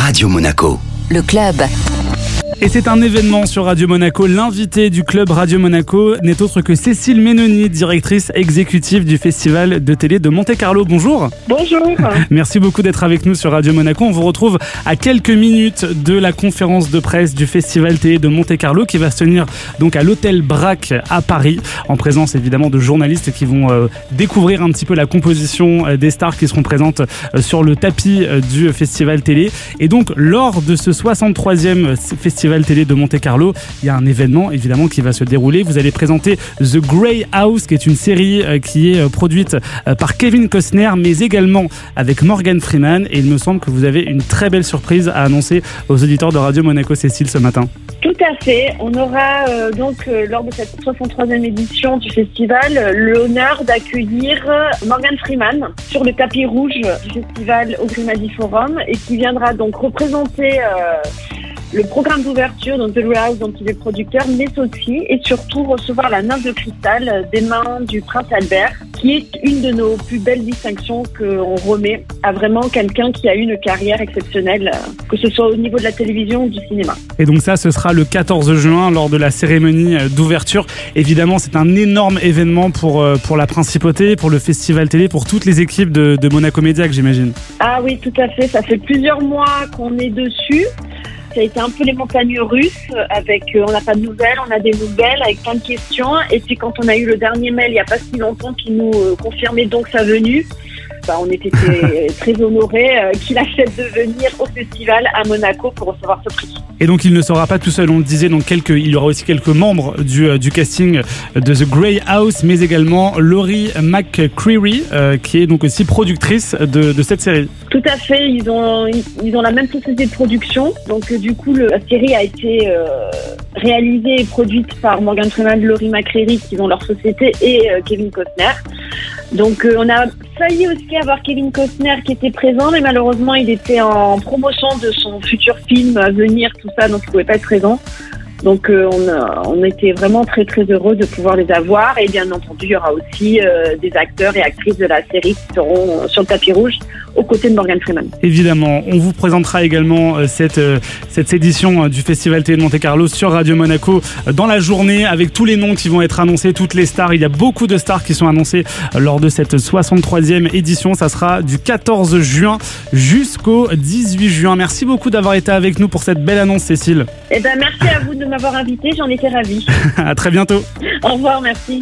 Radio Monaco. Le club. Et c'est un événement sur Radio Monaco. L'invité du club Radio Monaco n'est autre que Cécile Ménoni, directrice exécutive du Festival de télé de Monte-Carlo. Bonjour. Bonjour. Merci beaucoup d'être avec nous sur Radio Monaco. On vous retrouve à quelques minutes de la conférence de presse du Festival télé de Monte-Carlo qui va se tenir donc à l'hôtel Braque à Paris, en présence évidemment de journalistes qui vont découvrir un petit peu la composition des stars qui seront présentes sur le tapis du Festival télé. Et donc lors de ce 63e Festival télé de Monte-Carlo, il y a un événement évidemment qui va se dérouler. Vous allez présenter The Grey House, qui est une série qui est produite par Kevin Costner, mais également avec Morgan Freeman. Et il me semble que vous avez une très belle surprise à annoncer aux auditeurs de Radio Monaco, Cécile, ce matin. Tout à fait. On aura lors de cette 63e édition du festival, l'honneur d'accueillir Morgan Freeman sur le tapis rouge du festival au Grimadi Forum et qui viendra donc représenter le programme d'ouverture, donc The Grey House, dont il est producteur, mais aussi et surtout recevoir la nymphe de cristal des mains du prince Albert, qui est une de nos plus belles distinctions qu'on remet à vraiment quelqu'un qui a eu une carrière exceptionnelle, que ce soit au niveau de la télévision ou du cinéma. Et donc ça, ce sera le 14 juin lors de la cérémonie d'ouverture. Évidemment, c'est un énorme événement pour la principauté, pour le festival télé, pour toutes les équipes de Monaco Média, que j'imagine. Ah oui, tout à fait. Ça fait plusieurs mois qu'on est dessus. Ça a été un peu les montagnes russes avec on n'a pas de nouvelles, on a des nouvelles avec plein de questions. Et puis quand on a eu le dernier mail il n'y a pas si longtemps qui nous confirmait donc sa venue, on était très honorés qu'il accepte de venir au festival à Monaco pour recevoir ce prix. Et donc il ne sera pas tout seul, on le disait, donc il y aura aussi quelques membres du casting de The Grey House, mais également Laurie McCreary, qui est donc aussi productrice de cette série. Tout à fait, ils ont la même société de production, donc du coup la série a été réalisée et produite par Morgan Freeman, Laurie McCreary, qui ont leur société, et Kevin Costner. Donc on a failli aussi avoir Kevin Costner qui était présent, mais malheureusement il était en promotion de son futur film à venir, tout ça, donc il ne pouvait pas être présent. Donc on était vraiment très très heureux de pouvoir les avoir, et bien entendu il y aura aussi des acteurs et actrices de la série qui seront sur le tapis rouge aux côtés de Morgan Freeman. Évidemment, on vous présentera également cette édition du Festival télé de Monte-Carlo sur Radio Monaco dans la journée, avec tous les noms qui vont être annoncés, toutes les stars. Il y a beaucoup de stars qui sont annoncées lors de cette 63e édition. Ça sera du 14 juin jusqu'au 18 juin. Merci beaucoup d'avoir été avec nous pour cette belle annonce, Cécile. Merci à vous de m'avoir invité, j'en étais ravie. À très bientôt. Au revoir, merci.